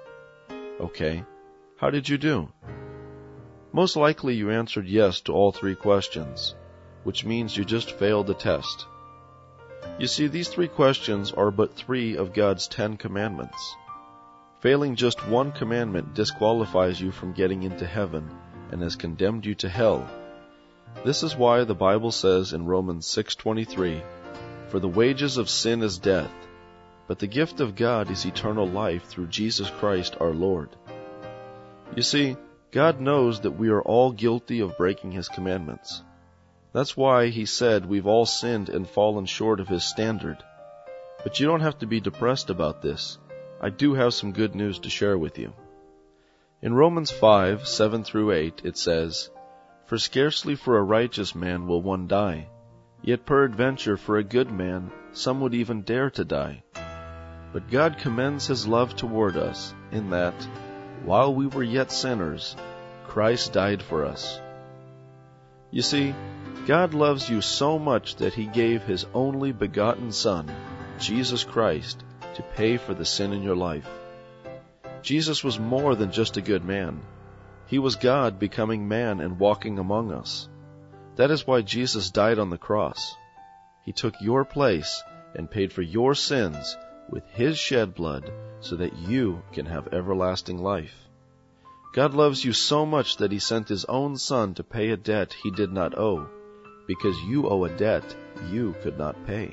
Okay, how did you do? Most likely you answered yes to all 3 questions, which means you just failed the test. You see, these 3 questions are but 3 of God's 10 commandments. Failing just one commandment disqualifies you from getting into heaven and has condemned you to hell. This is why the Bible says in Romans 6:23, "For the wages of sin is death, but the gift of God is eternal life through Jesus Christ our Lord." You see, God knows that we are all guilty of breaking His commandments. That's why He said we've all sinned and fallen short of His standard. But you don't have to be depressed about this. I do have some good news to share with you. In Romans 5:7-8, it says, "For scarcely for a righteous man will one die, yet peradventure for a good man some would even dare to die. But God commends His love toward us, in that, while we were yet sinners, Christ died for us." You see, God loves you so much that He gave His only begotten Son, Jesus Christ, to pay for the sin in your life. Jesus was more than just a good man. He was God becoming man and walking among us. That is why Jesus died on the cross. He took your place and paid for your sins with His shed blood so that you can have everlasting life. God loves you so much that He sent His own Son to pay a debt He did not owe, because you owe a debt you could not pay.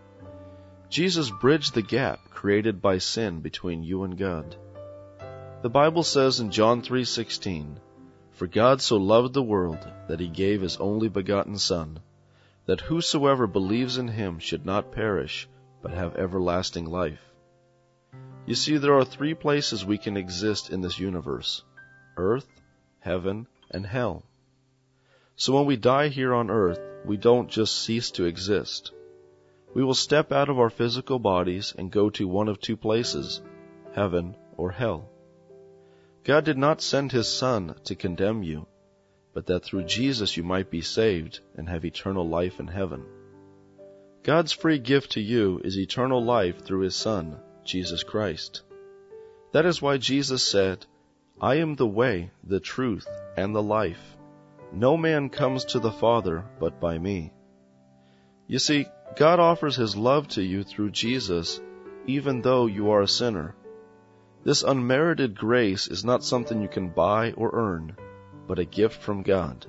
Jesus bridged the gap created by sin between you and God. The Bible says in John 3:16, "For God so loved the world that He gave His only begotten Son, that whosoever believes in Him should not perish, but have everlasting life." You see, there are 3 places we can exist in this universe: earth, heaven, and hell. So when we die here on earth, we don't just cease to exist. We will step out of our physical bodies and go to one of 2 places, heaven or hell. God did not send His Son to condemn you, but that through Jesus you might be saved and have eternal life in heaven. God's free gift to you is eternal life through His Son, Jesus Christ. That is why Jesus said, "I am the way, the truth, and the life. No man comes to the Father but by me." You see, God offers His love to you through Jesus, even though you are a sinner. This unmerited grace is not something you can buy or earn, but a gift from God.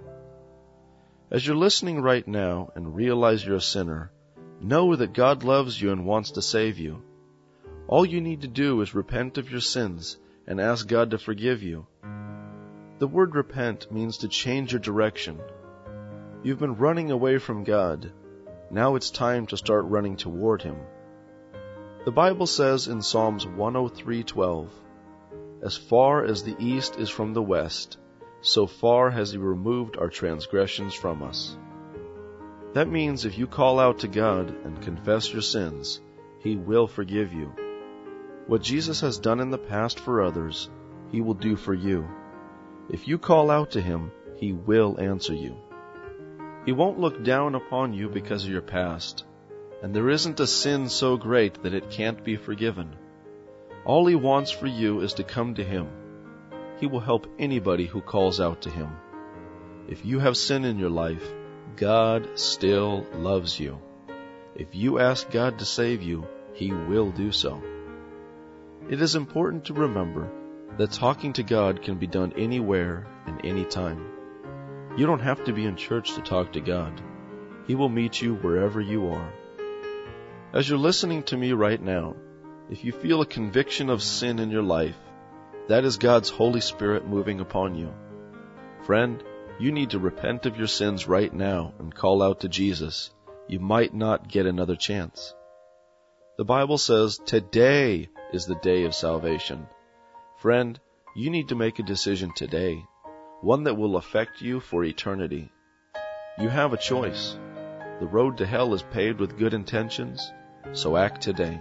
As you're listening right now and realize you're a sinner, know that God loves you and wants to save you. All you need to do is repent of your sins and ask God to forgive you. The word repent means to change your direction. You've been running away from God. Now it's time to start running toward Him. The Bible says in Psalms 103:12, "As far as the east is from the west, so far has He removed our transgressions from us." That means if you call out to God and confess your sins, He will forgive you. What Jesus has done in the past for others, He will do for you. If you call out to Him, He will answer you. He won't look down upon you because of your past, and there isn't a sin so great that it can't be forgiven. All He wants for you is to come to Him. He will help anybody who calls out to Him. If you have sin in your life, God still loves you. If you ask God to save you, He will do so. It is important to remember that talking to God can be done anywhere and anytime. You don't have to be in church to talk to God. He will meet you wherever you are. As you're listening to me right now, if you feel a conviction of sin in your life, that is God's Holy Spirit moving upon you. Friend, you need to repent of your sins right now and call out to Jesus. You might not get another chance. The Bible says today is the day of salvation. Friend, you need to make a decision today, one that will affect you for eternity. You have a choice. The road to hell is paved with good intentions, so act today.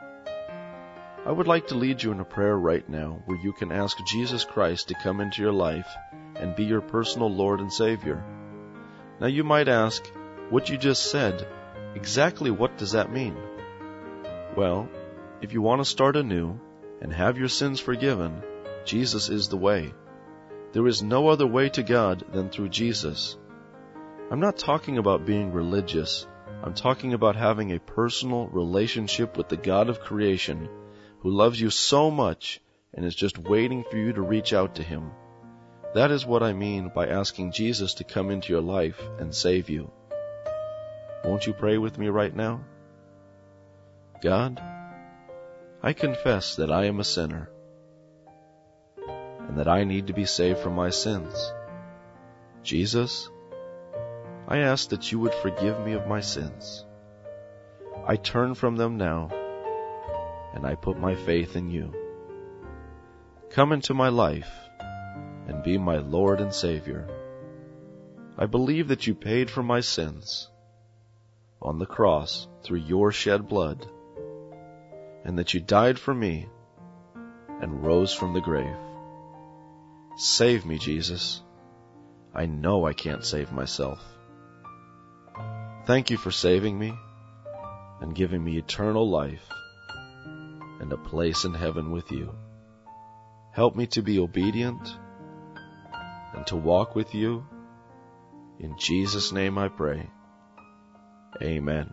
I would like to lead you in a prayer right now where you can ask Jesus Christ to come into your life and be your personal Lord and Savior. Now you might ask, what you just said, exactly what does that mean? Well, if you want to start anew and have your sins forgiven, Jesus is the way. There is no other way to God than through Jesus. I'm not talking about being religious. I'm talking about having a personal relationship with the God of creation who loves you so much and is just waiting for you to reach out to Him. That is what I mean by asking Jesus to come into your life and save you. Won't you pray with me right now? God, I confess that I am a sinner and that I need to be saved from my sins. Jesus, I ask that you would forgive me of my sins. I turn from them now, and I put my faith in you. Come into my life and be my Lord and Savior. I believe that you paid for my sins on the cross through your shed blood, and that you died for me and rose from the grave. Save me, Jesus. I know I can't save myself. Thank you for saving me and giving me eternal life and a place in heaven with you. Help me to be obedient and to walk with you. In Jesus' name I pray. Amen.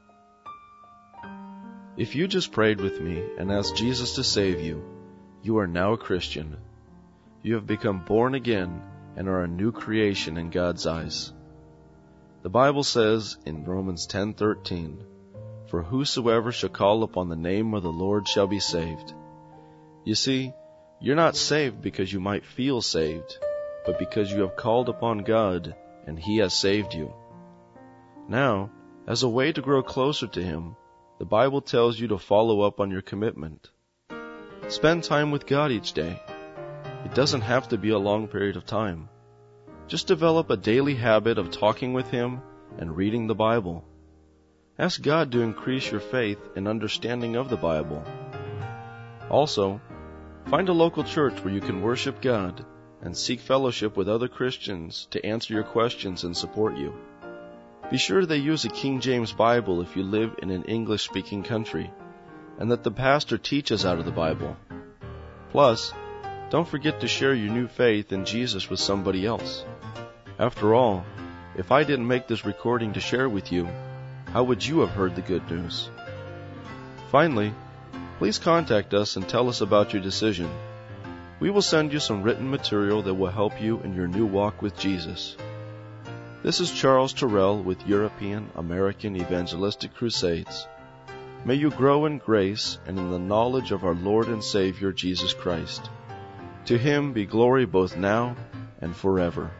If you just prayed with me and asked Jesus to save you, you are now a Christian. You have become born again and are a new creation in God's eyes. The Bible says in Romans 10:13, "For whosoever shall call upon the name of the Lord shall be saved." You see, you're not saved because you might feel saved, but because you have called upon God and He has saved you. Now, as a way to grow closer to Him, the Bible tells you to follow up on your commitment. Spend time with God each day. It doesn't have to be a long period of time. Just develop a daily habit of talking with Him and reading the Bible. Ask God to increase your faith and understanding of the Bible. Also, find a local church where you can worship God and seek fellowship with other Christians to answer your questions and support you. Be sure they use a King James Bible if you live in an English-speaking country, and that the pastor teaches out of the Bible. Plus, don't forget to share your new faith in Jesus with somebody else. After all, if I didn't make this recording to share with you, how would you have heard the good news? Finally, please contact us and tell us about your decision. We will send you some written material that will help you in your new walk with Jesus. This is Charles Terrell with European American Evangelistic Crusades. May you grow in grace and in the knowledge of our Lord and Savior Jesus Christ. To Him be glory both now and forever.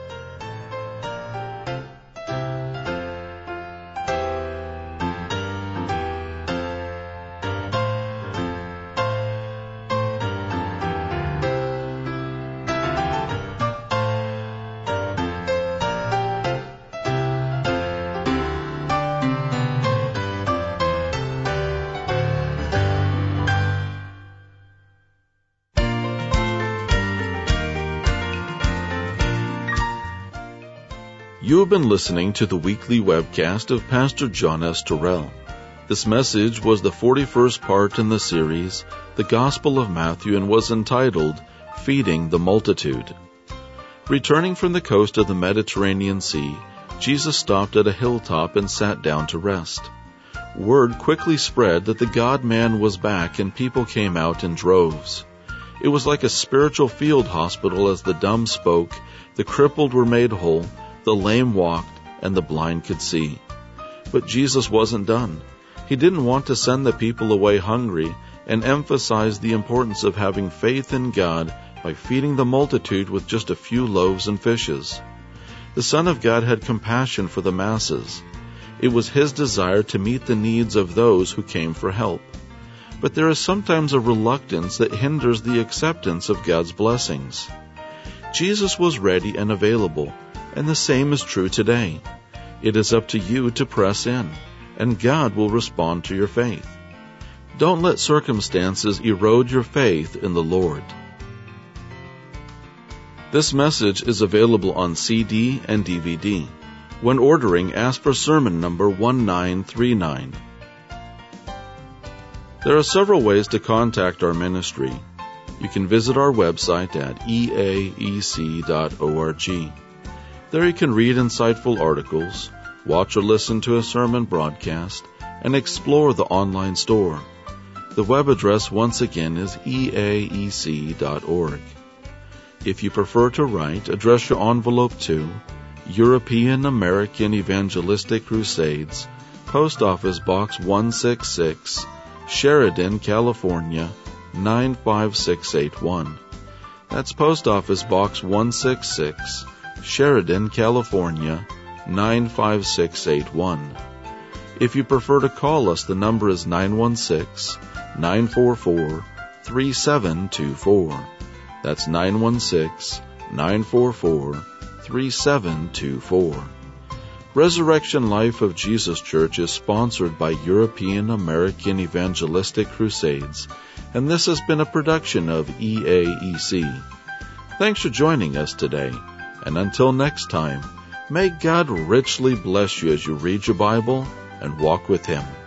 You have been listening to the weekly webcast of Pastor John S. Terrell. This message was the 41st part in the series, The Gospel of Matthew, and was entitled, Feeding the Multitude. Returning from the coast of the Mediterranean Sea, Jesus stopped at a hilltop and sat down to rest. Word quickly spread that the God-man was back and people came out in droves. It was like a spiritual field hospital as the dumb spoke, the crippled were made whole, the lame walked, and the blind could see. But Jesus wasn't done. He didn't want to send the people away hungry and emphasized the importance of having faith in God by feeding the multitude with just a few loaves and fishes. The Son of God had compassion for the masses. It was His desire to meet the needs of those who came for help. But there is sometimes a reluctance that hinders the acceptance of God's blessings. Jesus was ready and available, and the same is true today. It is up to you to press in, and God will respond to your faith. Don't let circumstances erode your faith in the Lord. This message is available on CD and DVD. When ordering, ask for sermon number 1939. There are several ways to contact our ministry. You can visit our website at eaec.org. There you can read insightful articles, watch or listen to a sermon broadcast, and explore the online store. The web address once again is eaec.org. If you prefer to write, address your envelope to European American Evangelistic Crusades, Post Office Box 166, Sheridan, California, 95681. That's Post Office Box 166, Sheridan, California, 95681. If you prefer to call us, the number is 916-944-3724. That's 916-944-3724. Resurrection Life of Jesus Church is sponsored by European American Evangelistic Crusades, and this has been a production of EAEC. Thanks for joining us today, and until next time, may God richly bless you as you read your Bible and walk with Him.